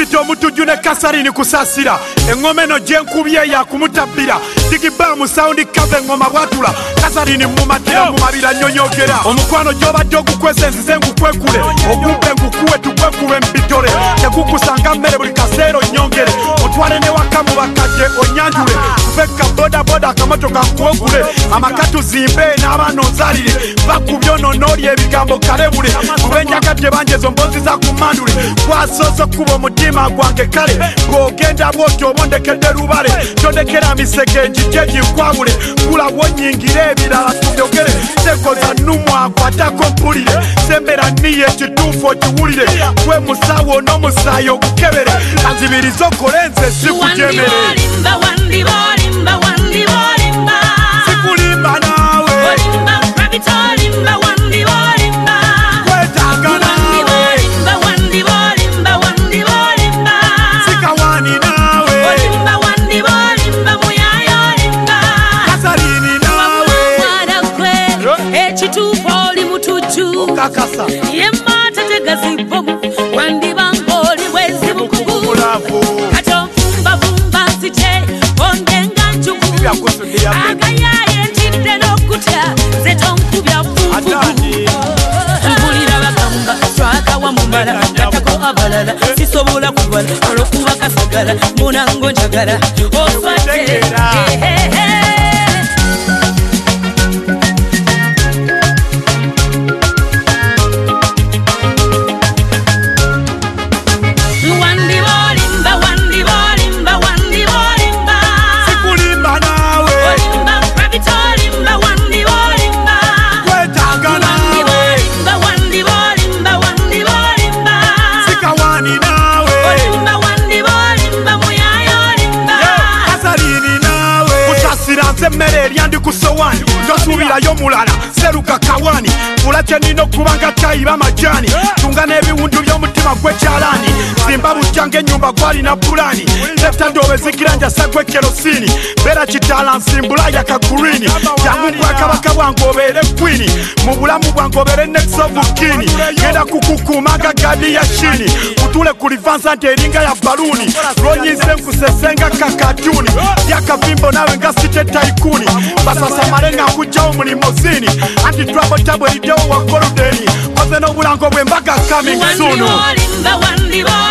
David Omutuju ne Kasarini kusasira engoma eno gyenkubye yakumutabira digibamu sound kave ngoma bwatula Kasarini mumatira mumabira nyonyogera omukwano gyobadde ogukwese nzize ngukwekule ogumpe ngukuwe tukwekube mbitore tekukusanga mmere buli kaseero nyongere otwale ne wakamu bakadde onyanjule tuveka bodaboda akamotoka nkuwogule amakatu zimbe n'abaana ozalire bakubyo nonoli ebigambo kalebule kubenyagadde banje ezo mbozi za kumandule kwasozo kuba omutima gwange kale bw'ogenda bwoti obondekedde lubale tondekera misege njije ginkwabule kulabwo nyingire ebirala tubyogere sekoza numu akwatako mpulire sembera niye ekituufu okiwulire gwe musawo n'omusaayi ogukebere kanzibiriza okole nze sikujemere sikulimba nawe kwetaaga nawe sikawani nawe Kasarini nawe ekituufu oli mutuju okakasa yemmata tegazibomu wandibanga oli bwezi bukugu kati onfumbavumba nzije ondenga njugu agayaye ntidde n'okutya ze tonkubya fufugu mpulira bagamba twakawa mumala gatako abalala sisobola kubala olwokuba kasagala munango njagala oswadde sikulimba nawe kwetaaga nawe sikawani nawe Kasarini nawe kusasira nze emmere erya ndi ku sowani tosuubirayo mulala seruka kawani fulakye nina okubanga tayiba majani tunga n'ebiwundu by'omutima gwekyalani simba bujjanga ennyumba gwalina pulani lefta ndoobe zikiranja sagwe kerosini beera kitaala nsimbula yakagurini jangu bwakabaka bwange obeere kwini mu bulamu bwange obeere nexovukini genda kukukuumanga gadi ya shini kutule ku livansa nti eringa ya baluni lwonyinze nkusesenga kakatuni yakavimbo nawe nga site taikuni basasamale nga nkujjawo mulimo zini anti twabotabo eriddewo wa goludeni oze n'obulango bw'embaga coming soon